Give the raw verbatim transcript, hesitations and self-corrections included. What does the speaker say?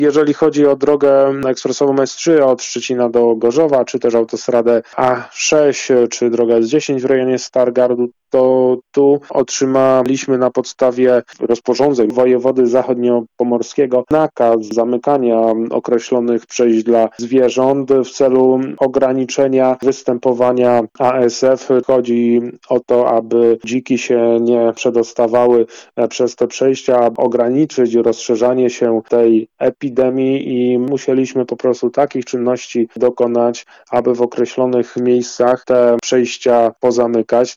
Jeżeli chodzi o drogę ekspresową S trzy od Szczecina do Gorzowa, czy też autostradę A sześć, czy drogę S dziesięć w rejonie Stargardu, to tu otrzymaliśmy na podstawie rozporządzeń wojewody zachodniopomorskiego nakaz zamykania określonych przejść dla zwierząt w celu ograniczenia występowania A S F. Chodzi o to, aby dziki się nie przedostawały przez te przejścia, ograniczyć rozszerzanie się tej epidemii i musieliśmy po prostu takich czynności dokonać, aby w określonych miejscach te przejścia pozamykać.